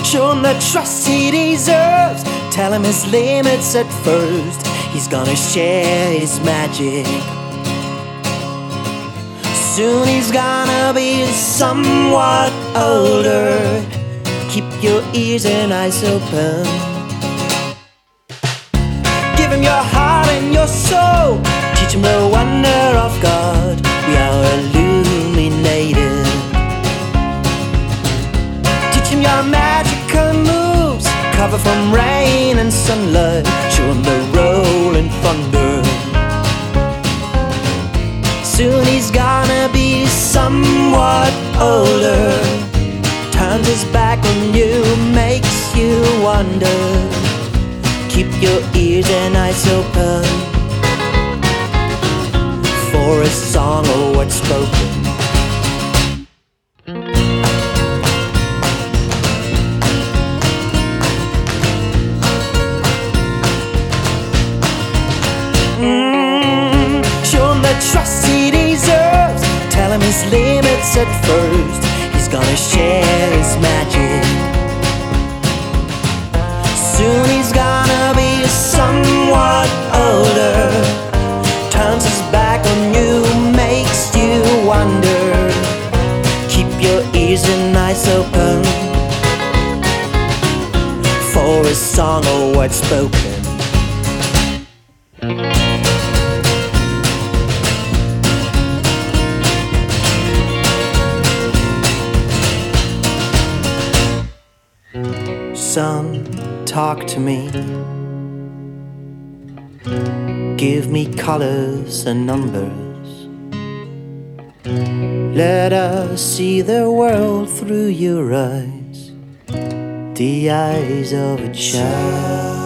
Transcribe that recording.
Show him the trust he deserves. Tell him his limits at first. He's gonna share his magic. Soon he's gonna be somewhat older. Keep your ears and eyes open. Give him your heart and your soul. Teach him the wonder of God. We are illuminated. Teach him your magical moves. Cover from rain and sunlight. Show him the rolling thunder. Soon he's gonna be somewhat older. Turns his back on you, makes you wonder. Keep your ears and eyes open for a song or what's spoken. Show him the trust he deserves. Tell him his limits at first. He's gonna share his magic. Soon he's gonna be somewhat older. Turns his back on you, makes you wonder. Keep your ears and eyes open for a song or what's spoken. Son, talk to me. Give me colors and numbers. Let us see the world through your eyes, the eyes of a child.